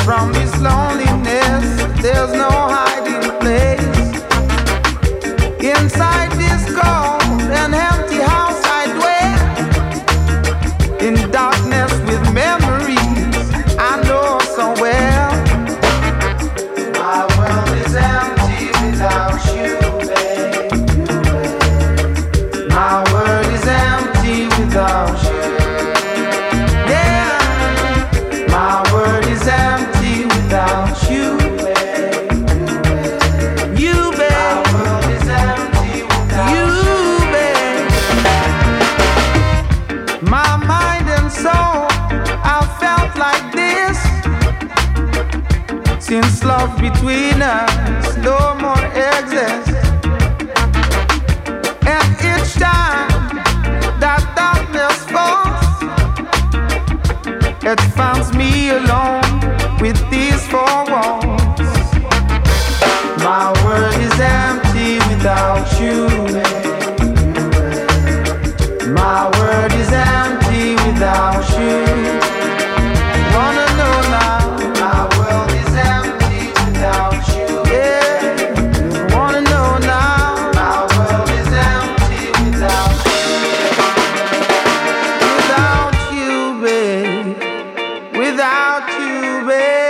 From this loneliness, there's no hiding place. Inside this cold and empty house I dwell, in darkness with memories I know so well. My world is empty without you, babe. My world is empty without you. Yeah, my world is empty without you, babe. You, babe. My world is empty without you, babe. My mind and soul, I felt like this since love between us no more exists. And each time that darkness falls, it finds me alone with these four walls. My world is empty without you, babe. My world is empty without you. Wanna know now? My world is empty without you. Yeah, wanna know now? My world is empty without you. Without you, babe. Without you, babe.